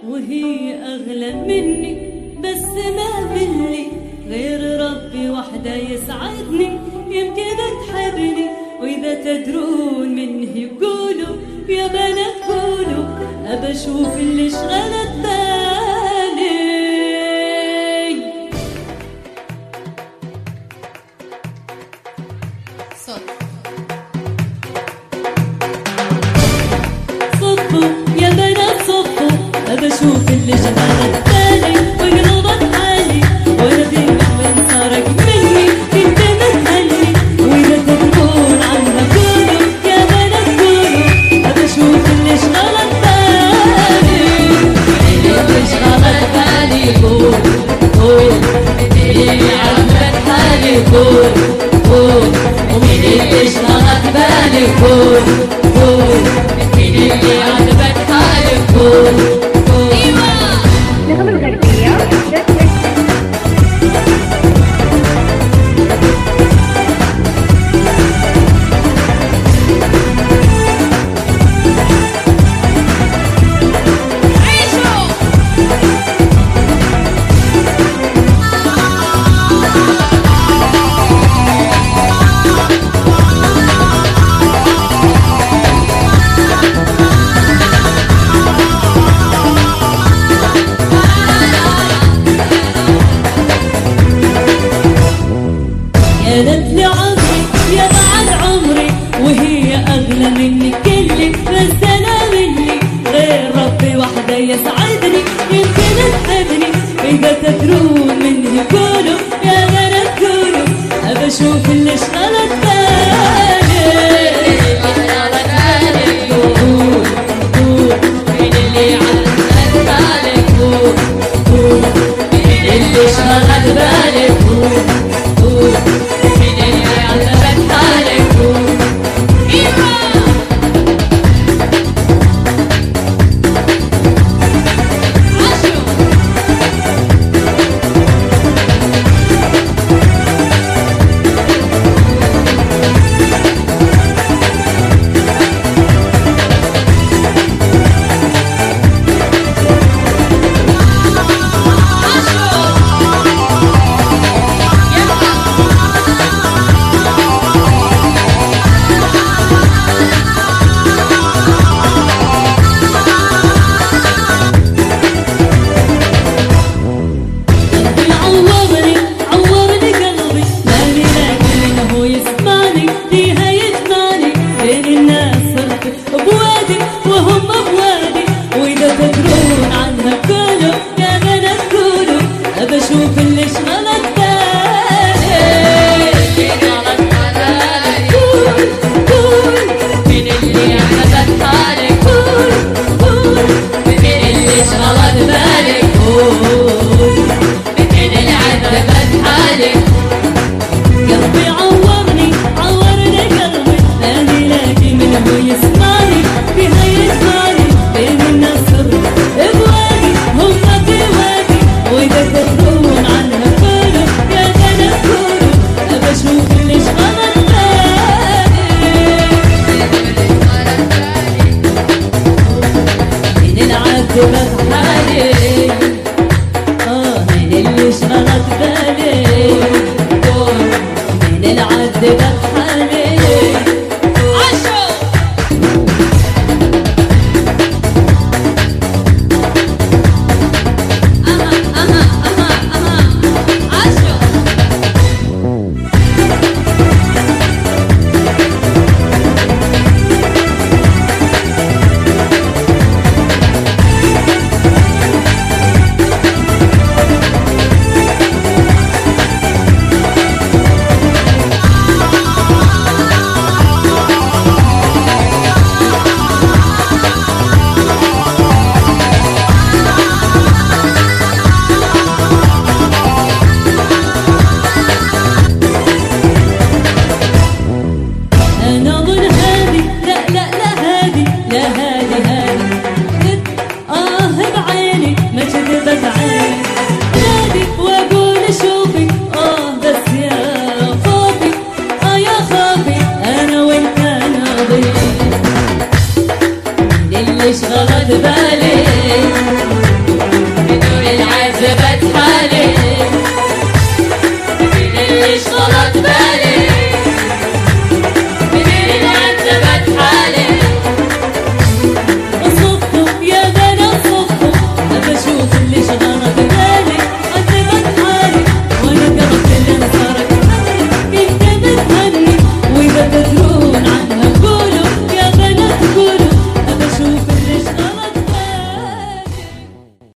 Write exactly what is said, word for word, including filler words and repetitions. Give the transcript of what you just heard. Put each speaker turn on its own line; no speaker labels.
وهي أغلى مني، بس ما مني غير ربي وحده يسعدني. يمكن تحبني وإذا تدرون منه يقولوا يا بنات قولوا، أبى أشوف اللي شغلت بالي. صفوا يا بنات صفوا، أبى أشوف اللي شغلت بالي وقلبت حالي، وأنا ديما من سرق مني كنت متهني. وإذا تدرون عنها قولوا يا بنات قولوا، أبى أشوف اللي شغلت بالي. اللي شغلت بالي قول قول، اللي عجبت حالي قول قول، ومن اللي شغلت بالي قول قول، من اللي عجبت حالي قول قول.
نغم الغربية
يسعدني. يمكن تحبني إذا تدرون مني يقولوا يا بنات قولوا، أبى أشوف اللي شغلت بالي. قول قول، من اللي عجبت بالي قول قول، من اللي شغلت بالي قول قول، من اللي عجبت حالي قول. شوف اللي شغلت بالي. قول قول، من اللي عجبت حالي قول قول، من اللي شغلت بالي قول، من اللي عجبت حالي. قلبي عورني عورني قلبي، لا يلاقي منه يسمعني، بها يسمعني بين الناس بوادي هم في وادي. وإذا تدرون عنها قولوا يا بنات قولوا، أبى أشوف اللي شغلت بالي. من اللي عجبت حالي، آه من اللي شغلت بالي، من اللي عجبت حالي. عاتبة